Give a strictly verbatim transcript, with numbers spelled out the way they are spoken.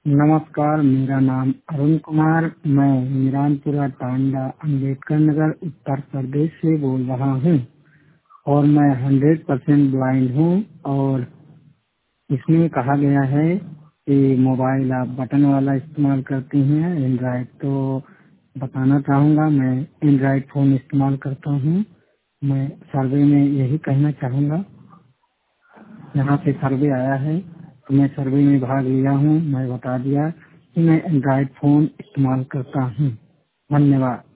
नमस्कार, मेरा नाम अरुण कुमार, मैं मीरानपुरा टांडा अम्बेडकर नगर उत्तर प्रदेश से बोल रहा हूँ और मैं हंड्रेड परसेंट ब्लाइंड हूँ। और इसमें कहा गया है कि मोबाइल आप बटन वाला इस्तेमाल करती हैं एंड्रॉइड, तो बताना चाहूँगा मैं एंड्रॉइड फ़ोन इस्तेमाल करता हूँ। मैं सर्वे में यही कहना चाहूँगा, यहाँ पे सर्वे आया है तो मैं सर्वे में भाग लिया हूँ। मैं बता दिया कि मैं एंड्रॉइड फ़ोन इस्तेमाल करता हूँ। धन्यवाद।